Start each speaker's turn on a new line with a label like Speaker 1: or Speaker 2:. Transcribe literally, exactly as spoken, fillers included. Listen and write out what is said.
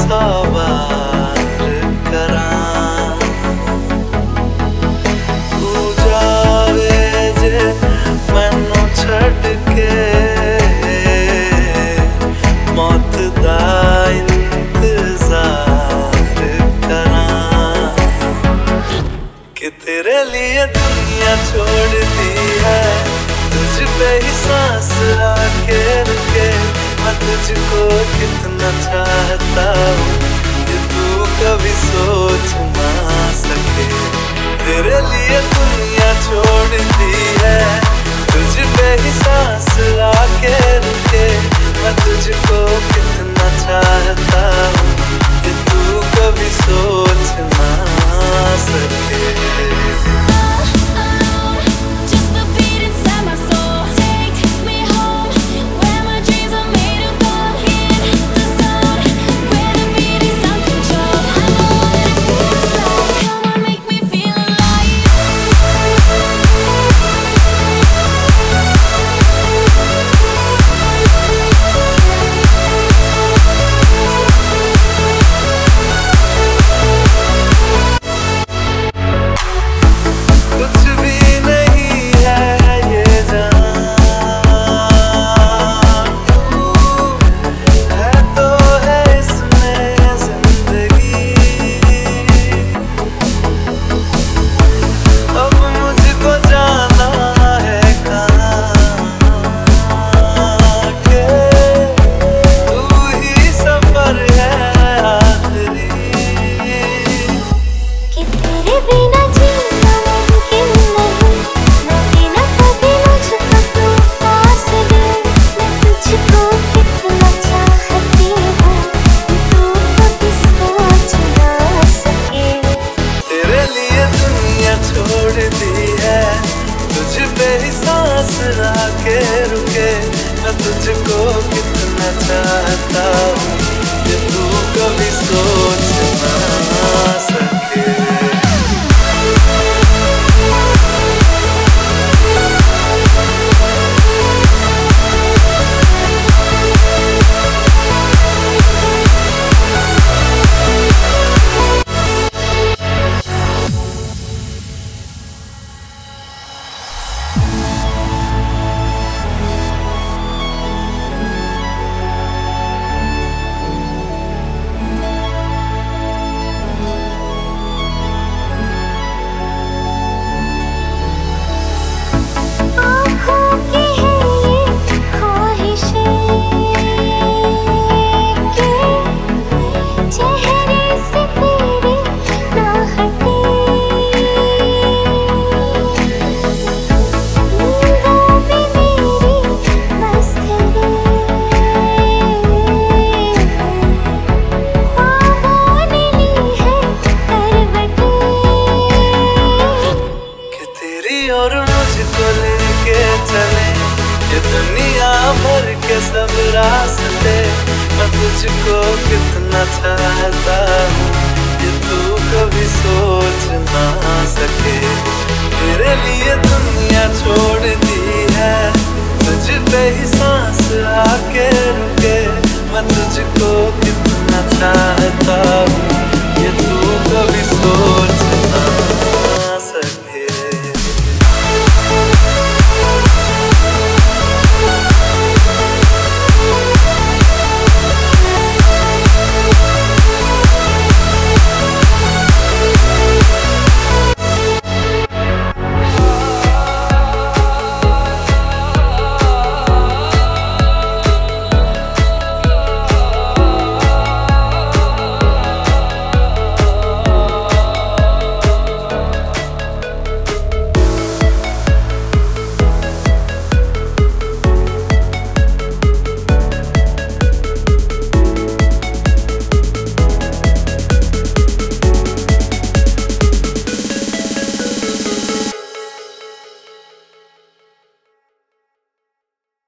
Speaker 1: सौ बार करां। तू जावे जे मैनू छड़ के मौत दा इंतजार करां कि तेरे लिए दुनिया छोड़ दी है, तुझ पे ही सांस आके रुके। मैं तुझको कितना चाहता हूँ कि तू कभी सोच ना सके। तेरे लिए दुनिया छोड़ दी है, तुझ पे ही सांस आके रुके। मैं तुझको कितना चाहता हूँ कि तू कभी सोच ना सके। छोड़ दी है, तुझ पे ही सांस आके रुके। मैं तुझको कितना चाहता हूँ कि तू कभी सोच ना सके। और मुझको लेके चले ये दुनिया भर के सब रास्ते। मैं तुझको कितना चाहता हूँ ये तू कभी सोच ना सके। तेरे लिए